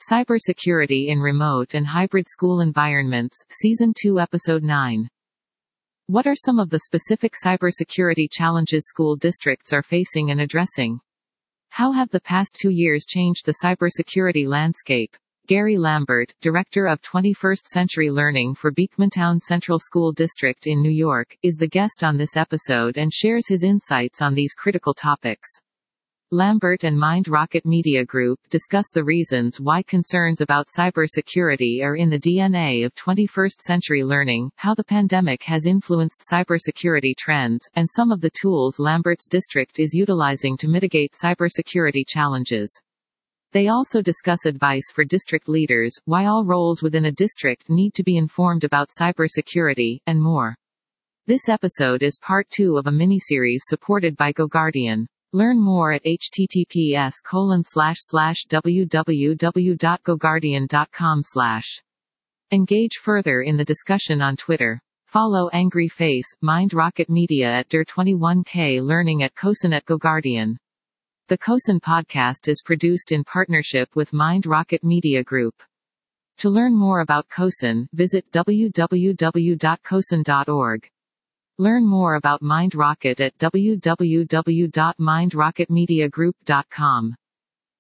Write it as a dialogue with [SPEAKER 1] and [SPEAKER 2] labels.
[SPEAKER 1] Cybersecurity in Remote and Hybrid School Environments, Season 2 Episode 9. What are some of the specific cybersecurity challenges school districts are facing and addressing? How have the past 2 years changed the cybersecurity landscape? Gary Lambert, Director of 21st Century Learning for Beekmantown Central School District in New York, is the guest on this episode and shares his insights on these critical topics. Lambert and MindRocket Media Group discuss the reasons why concerns about cybersecurity are in the DNA of 21st century learning, how the pandemic has influenced cybersecurity trends, and some of the tools Lambert's district is utilizing to mitigate cybersecurity challenges. They also discuss advice for district leaders, why all roles within a district need to be informed about cybersecurity, and more. This episode is part 2 of a miniseries supported by GoGuardian. Learn more at https://www.goguardian.com/. Engage further in the discussion on Twitter. Follow Angry Face, MindRocket Media at DIR21K Learning at COSN at GoGuardian. The COSN podcast is produced in partnership with MindRocket Media Group. To learn more about COSN, visit www.cosen.org. Learn more about MindRocket at www.mindrocketmediagroup.com.